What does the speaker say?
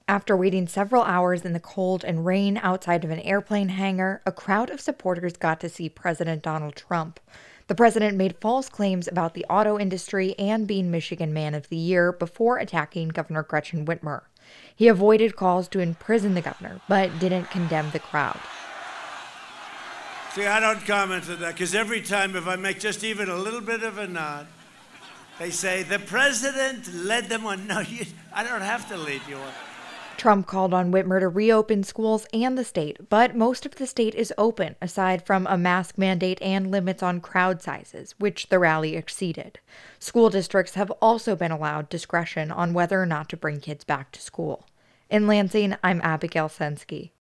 After waiting several hours in the cold and rain outside of an airplane hangar, a crowd of supporters got to see President Donald Trump. The president made false claims about the auto industry and being Michigan Man of the Year before attacking Governor Gretchen Whitmer. He avoided calls to imprison the governor, but didn't condemn the crowd. See, I don't comment on that, because every time if I make just even a little bit of a nod, they say, the president led them on. No, I don't have to lead you on. Trump called on Whitmer to reopen schools and the state, but most of the state is open, aside from a mask mandate and limits on crowd sizes, which the rally exceeded. School districts have also been allowed discretion on whether or not to bring kids back to school. In Lansing, I'm Abigail Sensky.